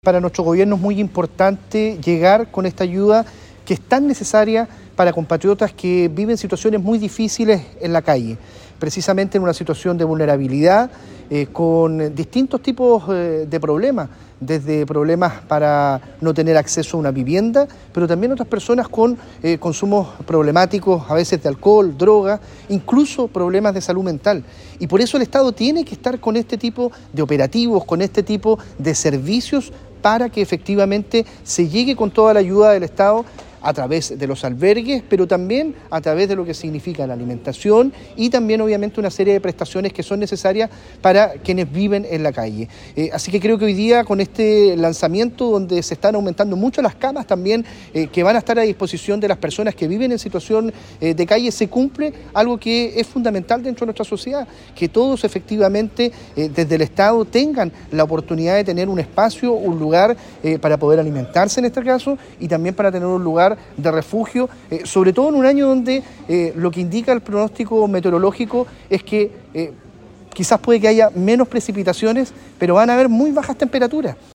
Para nuestro gobierno es muy importante llegar con esta ayuda que es tan necesaria para compatriotas que viven situaciones muy difíciles en la calle, precisamente en una situación de vulnerabilidad, con distintos tipos de problemas, desde problemas para no tener acceso a una vivienda, pero también otras personas con consumos problemáticos, a veces de alcohol, droga, incluso problemas de salud mental. Y por eso el Estado tiene que estar con este tipo de operativos, con este tipo de servicios, para que efectivamente se llegue con toda la ayuda del Estado a través de los albergues, pero también a través de lo que significa la alimentación y también obviamente una serie de prestaciones que son necesarias para quienes viven en la calle. Así que creo que hoy día con este lanzamiento donde se están aumentando mucho las camas también que van a estar a disposición de las personas que viven en situación de calle, se cumple algo que es fundamental dentro de nuestra sociedad, que todos efectivamente desde el Estado tengan la oportunidad de tener un espacio, un lugar para poder alimentarse en este caso y también para tener un lugar de refugio, sobre todo en un año donde lo que indica el pronóstico meteorológico es que quizás puede que haya menos precipitaciones, pero van a haber muy bajas temperaturas.